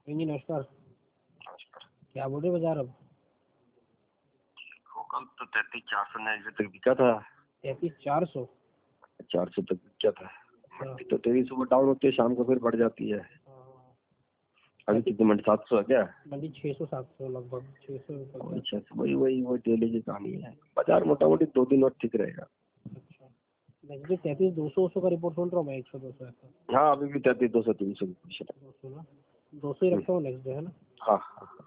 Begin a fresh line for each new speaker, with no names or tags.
जी नमस्कार। क्या बोल रहे बाजार अब?
कल तो 33,400 तक बिका था।
33,400?
400 तक बिका था। मंडी तो तेरी सुबह डाउन होती है, शाम को फिर बढ़ जाती है। अभी कितनी मंडी 700 है क्या?
मंडी 600-700 लगभग 600।
अच्छा, वही वही वही डेली की कहानी है। बाजार मोटा मोटी 2 दिन और ठीक रहेगा।
अच्छा, नेक्स्ट डे 33,200 का रिपोर्ट सुन रहा हूँ मैं। 100-200 ऐसा।
हाँ, अभी भी 33,200 300 की
200 ना, 200 ही रखता हूँ नेक्स्ट डे, है ना?
हाँ हाँ।